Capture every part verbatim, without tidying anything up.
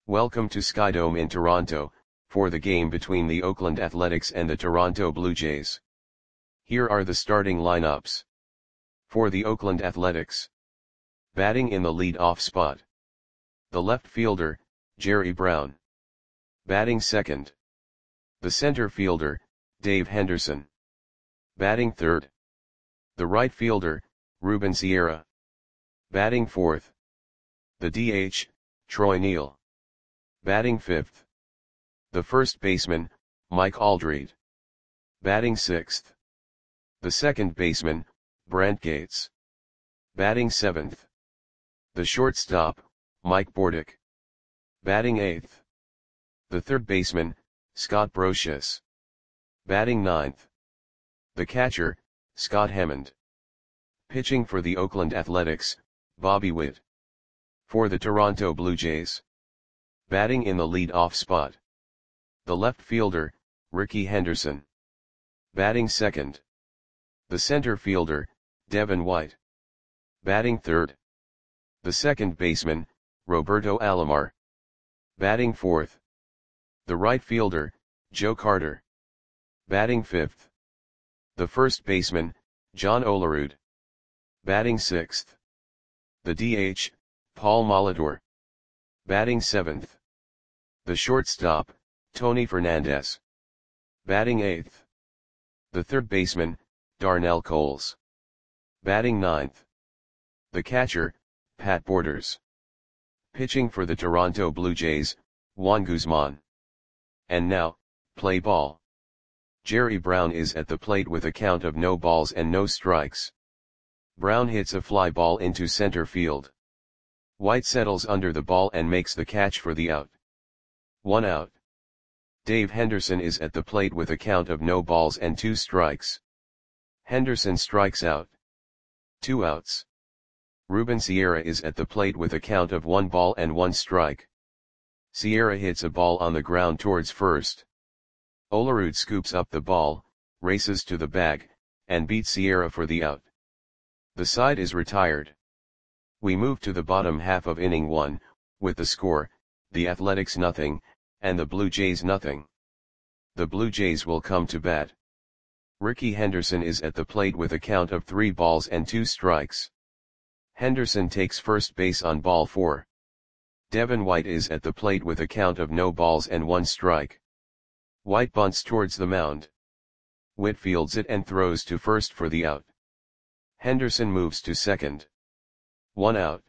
Welcome to Skydome in Toronto, for the game between the Oakland Athletics and the Toronto Blue Jays. Here are the starting lineups. For the Oakland Athletics. Batting in the lead-off spot. The left fielder, Jerry Brown. Batting second. The center fielder, Dave Henderson. Batting third. The right fielder, Ruben Sierra. Batting fourth. The D H, Troy Neal. Batting fifth. The first baseman, Mike Aldrete. Batting sixth. The second baseman, Brant Gates. Batting seventh. The shortstop, Mike Bordick. Batting eighth. The third baseman, Scott Brosius. Batting ninth. The catcher, Scott Hammond. Pitching for the Oakland Athletics, Bobby Witt. For the Toronto Blue Jays. Batting in the lead-off spot. The left fielder, Rickey Henderson. Batting second. The center fielder, Devin White. Batting third. The second baseman, Roberto Alomar. Batting fourth. The right fielder, Joe Carter. Batting fifth. The first baseman, John Olerud. Batting sixth. The D H, Paul Molitor. Batting seventh. The shortstop, Tony Fernandez. Batting eighth. The third baseman, Darnell Coles. Batting ninth. The catcher, Pat Borders. Pitching for the Toronto Blue Jays, Juan Guzman. And now, play ball. Jerry Brown is at the plate with a count of no balls and no strikes. Brown hits a fly ball into center field. White settles under the ball and makes the catch for the out. One out. Dave Henderson is at the plate with a count of no balls and two strikes. Henderson strikes out. Two outs. Ruben Sierra is at the plate with a count of one ball and one strike. Sierra hits a ball on the ground towards first. Olerud scoops up the ball, races to the bag, and beats Sierra for the out. The side is retired. We move to the bottom half of inning one, with the score, the Athletics nothing, and the Blue Jays nothing. The Blue Jays will come to bat. Rickey Henderson is at the plate with a count of three balls and two strikes. Henderson takes first base on ball four. Devin White is at the plate with a count of no balls and one strike. White bunts towards the mound. Witt fields it and throws to first for the out. Henderson moves to second. One out.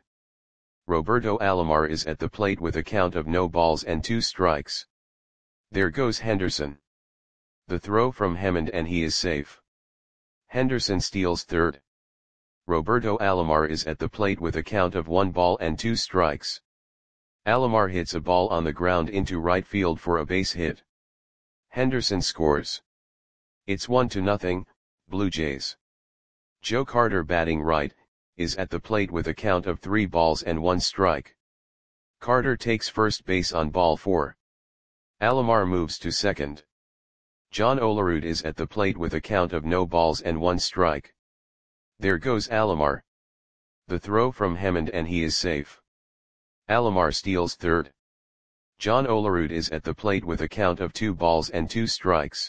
Roberto Alomar is at the plate with a count of no balls and two strikes. There goes Henderson. The throw from Hammond and he is safe. Henderson steals third. Roberto Alomar is at the plate with a count of one ball and two strikes. Alomar hits a ball on the ground into right field for a base hit. Henderson scores. It's one to nothing, Blue Jays. Joe Carter, batting right, is at the plate with a count of three balls and one strike. Carter takes first base on ball four. Alomar moves to second. John Olerud is at the plate with a count of no balls and one strike. There goes Alomar. The throw from Hammond and he is safe. Alomar steals third. John Olerud is at the plate with a count of two balls and two strikes.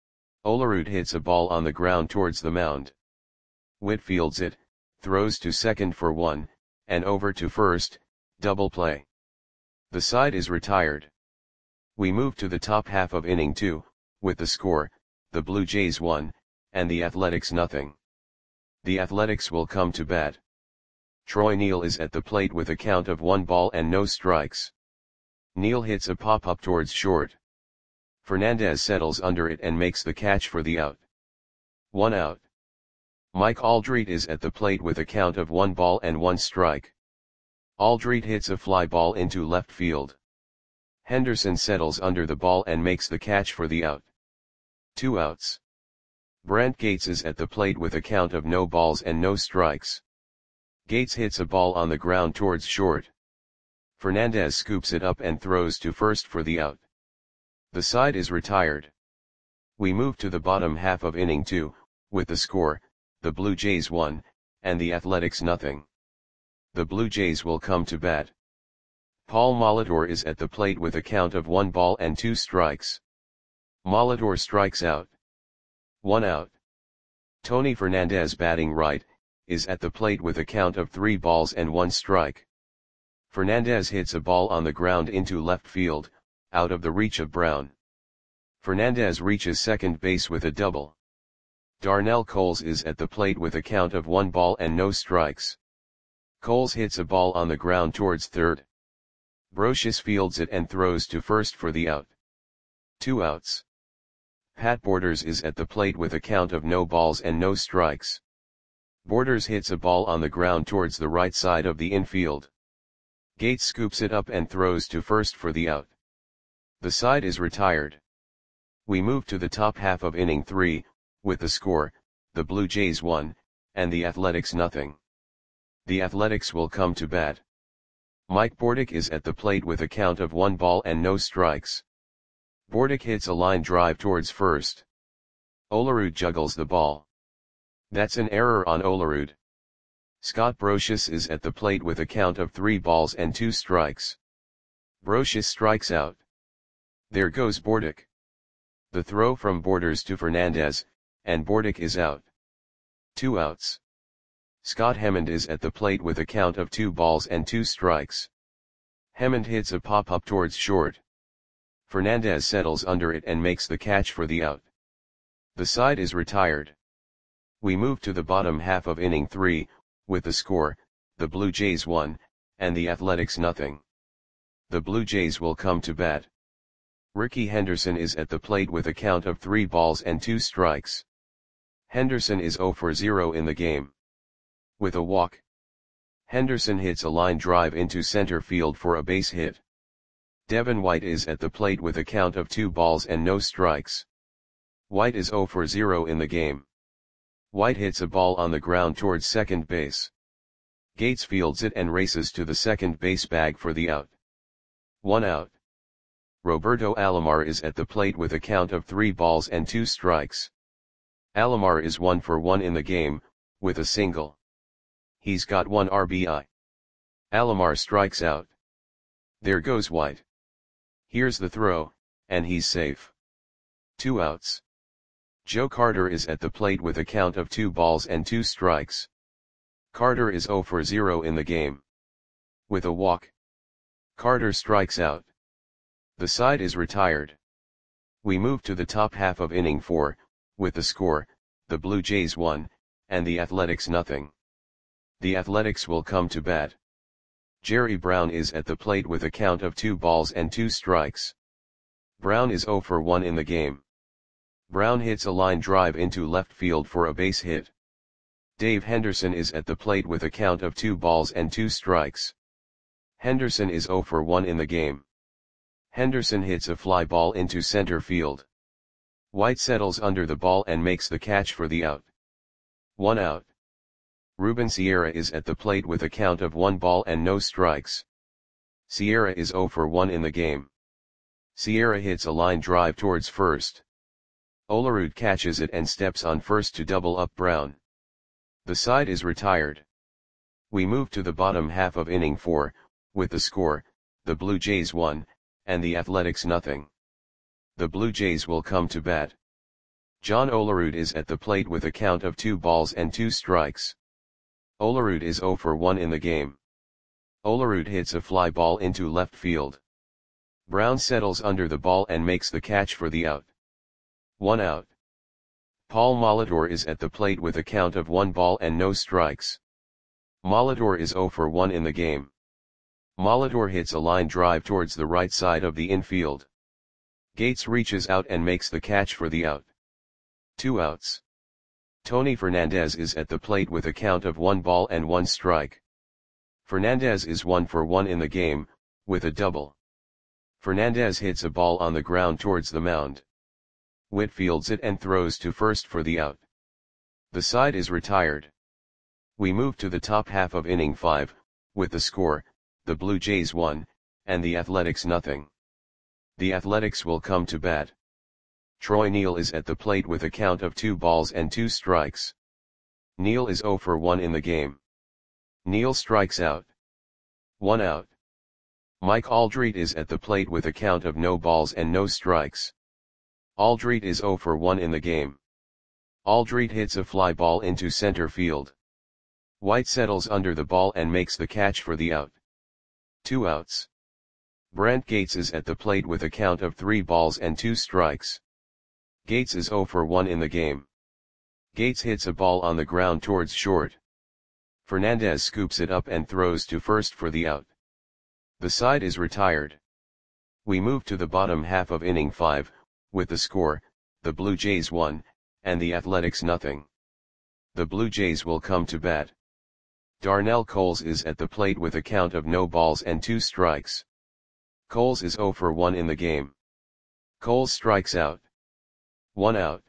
Olerud hits a ball on the ground towards the mound. Witt fields it, throws to second for one, and over to first, double play. The side is retired. We move to the top half of inning two, with the score, the Blue Jays one, and the Athletics nothing. The Athletics will come to bat. Troy Neal is at the plate with a count of one ball and no strikes. Neal hits a pop-up towards short. Fernandez settles under it and makes the catch for the out. One out. Mike Aldrete is at the plate with a count of one ball and one strike. Aldrete hits a fly ball into left field. Henderson settles under the ball and makes the catch for the out. Two outs. Brant Gates is at the plate with a count of no balls and no strikes. Gates hits a ball on the ground towards short. Fernandez scoops it up and throws to first for the out. The side is retired. We move to the bottom half of inning two, with the score, the Blue Jays one, and the Athletics nothing. The Blue Jays will come to bat. Paul Molitor is at the plate with a count of one ball and two strikes. Molitor strikes out. One out. Tony Fernandez, batting right, is at the plate with a count of three balls and one strike. Fernandez hits a ball on the ground into left field, out of the reach of Brown. Fernandez reaches second base with a double. Darnell Coles is at the plate with a count of one ball and no strikes. Coles hits a ball on the ground towards third. Brocious fields it and throws to first for the out. Two outs. Pat Borders is at the plate with a count of no balls and no strikes. Borders hits a ball on the ground towards the right side of the infield. Gates scoops it up and throws to first for the out. The side is retired. We move to the top half of inning three, with the score, the Blue Jays one, and the Athletics nothing. The Athletics will come to bat. Mike Bordick is at the plate with a count of one ball and no strikes. Bordick hits a line drive towards first. Olerud juggles the ball. That's an error on Olerud. Scott Brocious is at the plate with a count of three balls and two strikes. Brocious strikes out. There goes Bordick. The throw from Borders to Fernandez, and Bordick is out. Two outs. Scott Hemond is at the plate with a count of two balls and two strikes. Hemond hits a pop-up towards short. Fernandez settles under it and makes the catch for the out. The side is retired. We move to the bottom half of inning three, with the score, the Blue Jays one, and the Athletics nothing. The Blue Jays will come to bat. Ricky Henderson is at the plate with a count of three balls and two strikes. Henderson is zero for zero in the game. With a walk, Henderson hits a line drive into center field for a base hit. Devin White is at the plate with a count of two balls and no strikes. White is zero for zero in the game. White hits a ball on the ground towards second base. Gates fields it and races to the second base bag for the out. One out. Roberto Alomar is at the plate with a count of three balls and two strikes. Alomar is one for one in the game, with a single. He's got one R B I. Alomar strikes out. There goes White. Here's the throw, and he's safe. Two outs. Joe Carter is at the plate with a count of two balls and two strikes. Carter is zero for zero in the game. With a walk, Carter strikes out. The side is retired. We move to the top half of inning four, with the score, the Blue Jays one, and the Athletics nothing. The Athletics will come to bat. Jerry Brown is at the plate with a count of two balls and two strikes. Brown is zero for one in the game. Brown hits a line drive into left field for a base hit. Dave Henderson is at the plate with a count of two balls and two strikes. Henderson is zero for one in the game. Henderson hits a fly ball into center field. White settles under the ball and makes the catch for the out. One out. Ruben Sierra is at the plate with a count of one ball and no strikes. Sierra is zero for one in the game. Sierra hits a line drive towards first. Olerud catches it and steps on first to double up Brown. The side is retired. We move to the bottom half of inning four, with the score, the Blue Jays one, and the Athletics nothing. The Blue Jays will come to bat. John Olerud is at the plate with a count of two balls and two strikes. Olerud is zero for one in the game. Olerud hits a fly ball into left field. Brown settles under the ball and makes the catch for the out. One out. Paul Molitor is at the plate with a count of one ball and no strikes. Molitor is zero for one in the game. Molitor hits a line drive towards the right side of the infield. Gates reaches out and makes the catch for the out. Two outs. Tony Fernandez is at the plate with a count of one ball and one strike. Fernandez is one for one in the game, with a double. Fernandez hits a ball on the ground towards the mound. Witt fields it and throws to first for the out. The side is retired. We move to the top half of inning five, with the score, the Blue Jays one, and the Athletics nothing. The Athletics will come to bat. Troy Neal is at the plate with a count of two balls and two strikes. Neal is zero for one in the game. Neal strikes out. One out. Mike Aldrete is at the plate with a count of no balls and no strikes. Aldrete is zero for one in the game. Aldrete hits a fly ball into center field. White settles under the ball and makes the catch for the out. Two outs. Brent Gates is at the plate with a count of three balls and two strikes. Gates is zero for one in the game. Gates hits a ball on the ground towards short. Fernandez scoops it up and throws to first for the out. The side is retired. We move to the bottom half of inning five, with the score, the Blue Jays one, and the Athletics nothing. The Blue Jays will come to bat. Darnell Coles is at the plate with a count of no balls and two strikes. Coles is zero for one in the game. Coles strikes out. One out.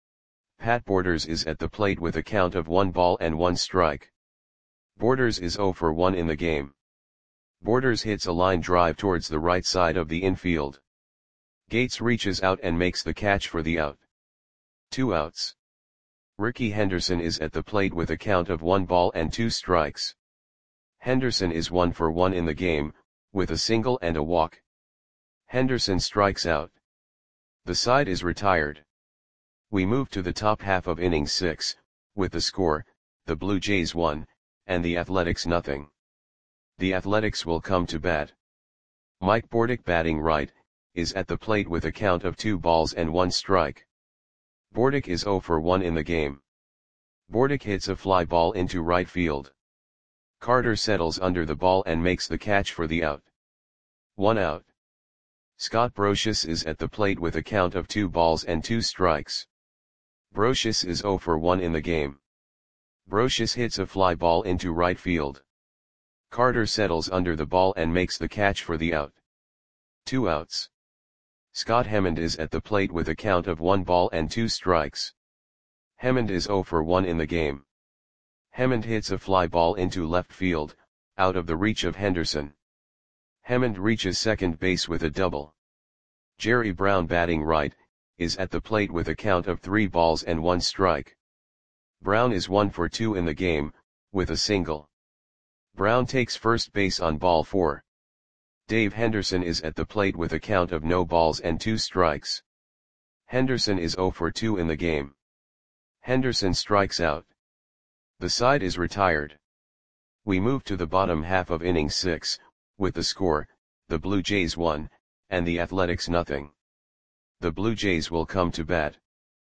Pat Borders is at the plate with a count of one ball and one strike. Borders is zero for one in the game. Borders hits a line drive towards the right side of the infield. Gates reaches out and makes the catch for the out. Two outs. Ricky Henderson is at the plate with a count of one ball and two strikes. Henderson is one for one in the game, with a single and a walk. Henderson strikes out. The side is retired. We move to the top half of inning six, with the score, the Blue Jays one, and the Athletics nothing. The Athletics will come to bat. Mike Bordick, batting right, is at the plate with a count of two balls and one strike. Bordick is zero for one in the game. Bordick hits a fly ball into right field. Carter settles under the ball and makes the catch for the out. One out. Scott Brosius is at the plate with a count of two balls and two strikes. Brosius is zero for one in the game. Brosius hits a fly ball into right field. Carter settles under the ball and makes the catch for the out. Two outs. Scott Hemond is at the plate with a count of one ball and two strikes. Hemond is zero for one in the game. Hemond hits a fly ball into left field, out of the reach of Henderson. Hemond reaches second base with a double. Jerry Brown, batting right, is at the plate with a count of three balls and one strike. Brown is one for two in the game, with a single. Brown takes first base on ball four. Dave Henderson is at the plate with a count of no balls and two strikes. Henderson is zero for two in the game. Henderson strikes out. The side is retired. We move to the bottom half of inning six, with the score, the Blue Jays one, and the Athletics nothing. The Blue Jays will come to bat.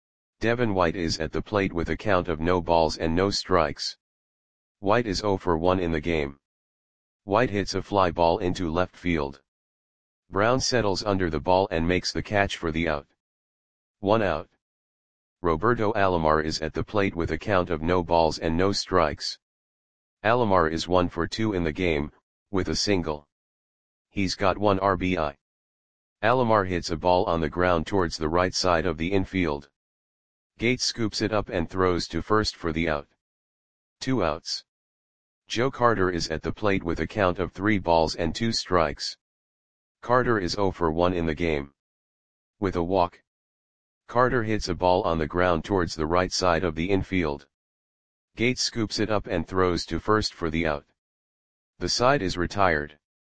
Devin White is at the plate with a count of no balls and no strikes. White is zero for one in the game. White hits a fly ball into left field. Brown settles under the ball and makes the catch for the out. One out. Roberto Alomar is at the plate with a count of no balls and no strikes. Alomar is one for two in the game, with a single. He's got one R B I. Alomar hits a ball on the ground towards the right side of the infield. Gates scoops it up and throws to first for the out. Two outs. Joe Carter is at the plate with a count of three balls and two strikes. Carter is zero for one in the game. With a walk. Carter hits a ball on the ground towards the right side of the infield. Gates scoops it up and throws to first for the out. The side is retired.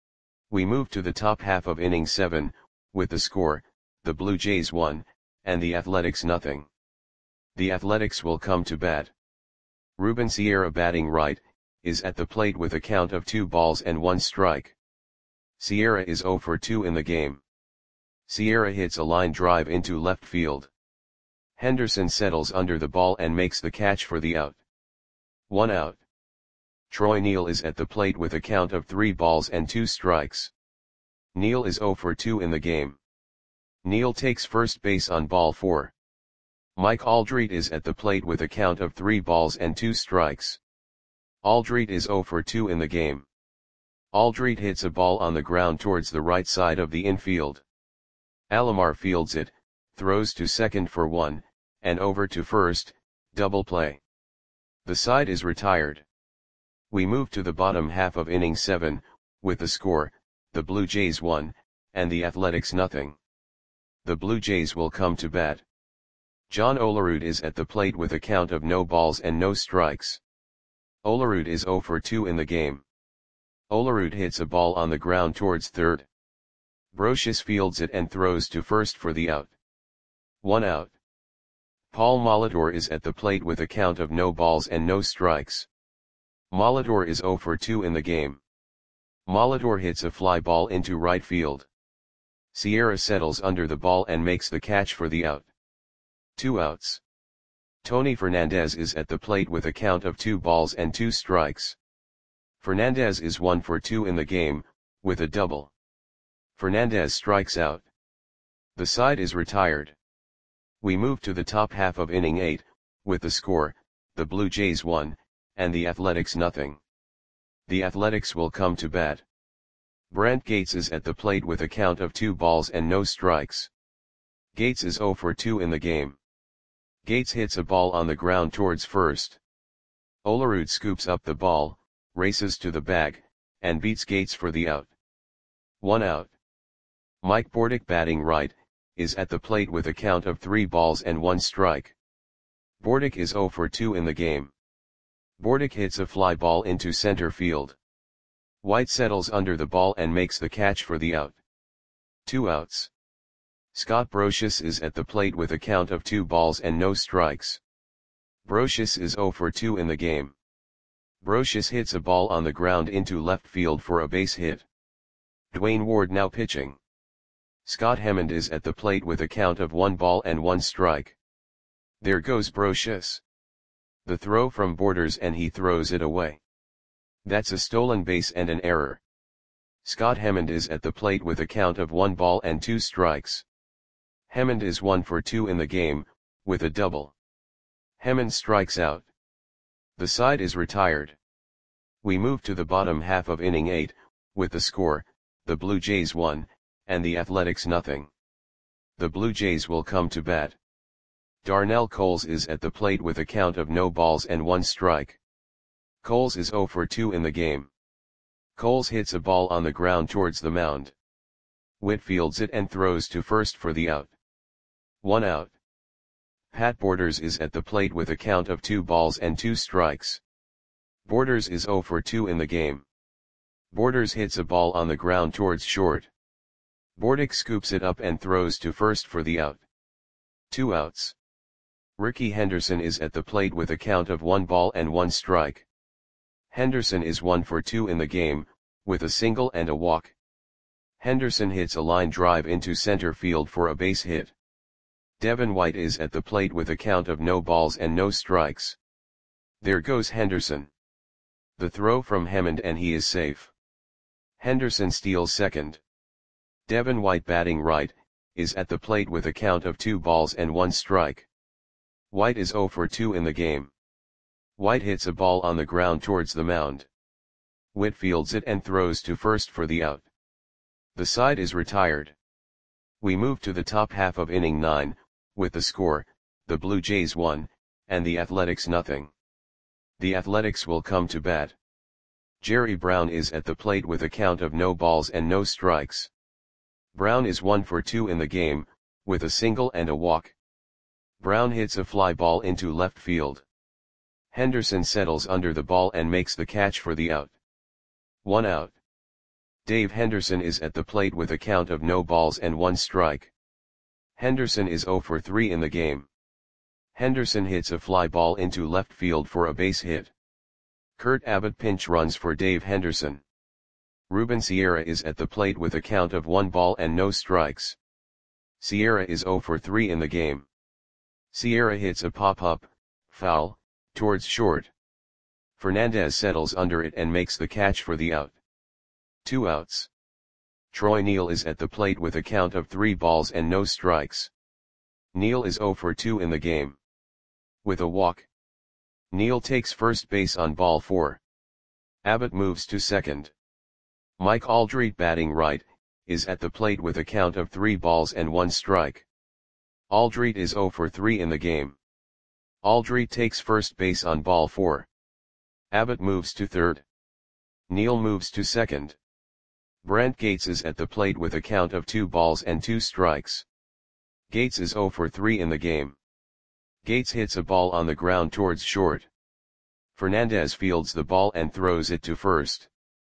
We move to the top half of inning seven, with the score, the Blue Jays one, and the Athletics nothing. The Athletics will come to bat. Ruben Sierra, batting right, is at the plate with a count of two balls and one strike. Sierra is zero for two in the game. Sierra hits a line drive into left field. Henderson settles under the ball and makes the catch for the out. One out. Troy Neal is at the plate with a count of three balls and two strikes. Neal is zero for two in the game. Neal takes first base on ball four. Mike Aldrete is at the plate with a count of three balls and two strikes. Aldrete is zero for two in the game. Aldrete hits a ball on the ground towards the right side of the infield. Alomar fields it, throws to second for one, and over to first, double play. The side is retired. We move to the bottom half of inning seven, with the score, the Blue Jays one, and the Athletics nothing. The Blue Jays will come to bat. John Olerud is at the plate with a count of no balls and no strikes. Olerud is zero for two in the game. Olerud hits a ball on the ground towards third. Brocious fields it and throws to first for the out. One out. Paul Molitor is at the plate with a count of no balls and no strikes. Molitor is zero for two in the game. Molitor hits a fly ball into right field. Sierra settles under the ball and makes the catch for the out. Two outs. Tony Fernandez is at the plate with a count of two balls and two strikes. Fernandez is one for two in the game, with a double. Fernandez strikes out. The side is retired. We move to the top half of inning eight, with the score, the Blue Jays one, and the Athletics nothing. The Athletics will come to bat. Brant Gates is at the plate with a count of two balls and no strikes. Gates is zero for two in the game. Gates hits a ball on the ground towards first. Olerud scoops up the ball, races to the bag, and beats Gates for the out. One out. Mike Bordick, batting right, is at the plate with a count of three balls and one strike. Bordick is zero for two in the game. Bordick hits a fly ball into center field. White settles under the ball and makes the catch for the out. Two outs. Scott Brocious is at the plate with a count of two balls and no strikes. Brocious is zero for two in the game. Brocious hits a ball on the ground into left field for a base hit. Dwayne Ward now pitching. Scott Hammond is at the plate with a count of one ball and one strike. There goes Brocious. The throw from Borders and he throws it away. That's a stolen base and an error. Scott Hammond is at the plate with a count of one ball and two strikes. Hammond is one for two in the game, with a double. Hammond strikes out. The side is retired. We move to the bottom half of inning eight, with the score, the Blue Jays one, and the Athletics nothing. The Blue Jays will come to bat. Darnell Coles is at the plate with a count of no balls and one strike. Coles is zero for two in the game. Coles hits a ball on the ground towards the mound. Witt fields it and throws to first for the out. One out. Pat Borders is at the plate with a count of two balls and two strikes. Borders is zero for two in the game. Borders hits a ball on the ground towards short. Bordick scoops it up and throws to first for the out. Two outs. Ricky Henderson is at the plate with a count of one ball and one strike. Henderson is one for two in the game, with a single and a walk. Henderson hits a line drive into center field for a base hit. Devin White is at the plate with a count of no balls and no strikes. There goes Henderson. The throw from Hammond and he is safe. Henderson steals second. Devin White, batting right, is at the plate with a count of two balls and one strike. White is zero for two in the game. White hits a ball on the ground towards the mound. Witt fields it and throws to first for the out. The side is retired. We move to the top half of inning nine, with the score, the Blue Jays one, and the Athletics nothing. The Athletics will come to bat. Jerry Brown is at the plate with a count of no balls and no strikes. Brown is one for two in the game, with a single and a walk. Brown hits a fly ball into left field. Henderson settles under the ball and makes the catch for the out. One out. Dave Henderson is at the plate with a count of no balls and one strike. Henderson is zero for three in the game. Henderson hits a fly ball into left field for a base hit. Kurt Abbott pinch runs for Dave Henderson. Ruben Sierra is at the plate with a count of one ball and no strikes. Sierra is zero for three in the game. Sierra hits a pop-up, foul, towards short. Fernandez settles under it and makes the catch for the out. Two outs. Troy Neal is at the plate with a count of three balls and no strikes. Neal is zero for two in the game. With a walk. Neal takes first base on ball four. Abbott moves to second. Mike Aldrete, batting right, is at the plate with a count of three balls and one strike. Aldrete is zero for three in the game. Aldrete takes first base on ball four. Abbott moves to third. Neal moves to second. Brant Gates is at the plate with a count of two balls and two strikes. Gates is zero for three in the game. Gates hits a ball on the ground towards short. Fernandez fields the ball and throws it to first.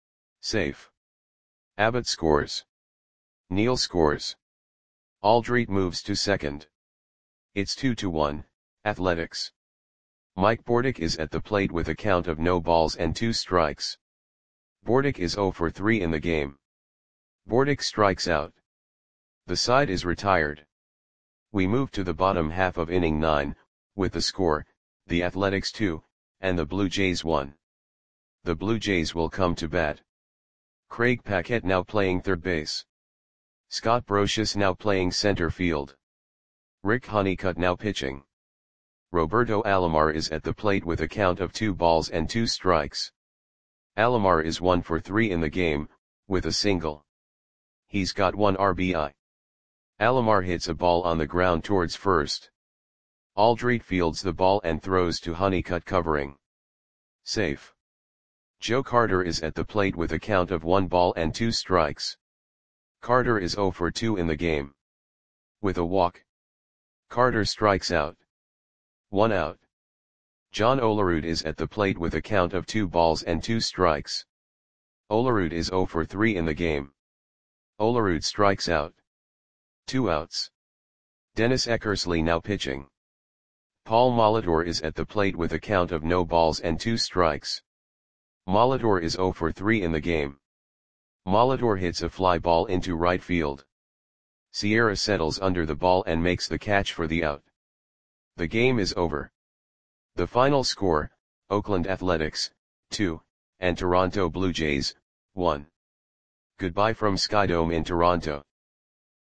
Safe. Abbott scores. Neal scores. Aldrete moves to second. It's two to one, Athletics. Mike Bordick is at the plate with a count of no balls and two strikes. Bordick is zero for three in the game. Bordick strikes out. The side is retired. We move to the bottom half of inning nine, with the score, the Athletics two, and the Blue Jays one. The Blue Jays will come to bat. Craig Paquette now playing third base. Scott Brocious now playing center field. Rick Honeycutt now pitching. Roberto Alomar is at the plate with a count of two balls and two strikes. Alomar is one for three in the game, with a single. He's got one R B I. Alomar hits a ball on the ground towards first. Aldrete fields the ball and throws to Honeycutt covering. Safe. Joe Carter is at the plate with a count of one ball and two strikes. Carter is zero for two in the game. With a walk, Carter strikes out. One out. John Olerud is at the plate with a count of two balls and two strikes. Olerud is zero for three in the game. Olerud strikes out. Two outs. Dennis Eckersley now pitching. Paul Molitor is at the plate with a count of no balls and two strikes. Molitor is zero for three in the game. Molitor hits a fly ball into right field. Sierra settles under the ball and makes the catch for the out. The game is over. The final score, Oakland Athletics, two, and Toronto Blue Jays, one. Goodbye from Skydome in Toronto.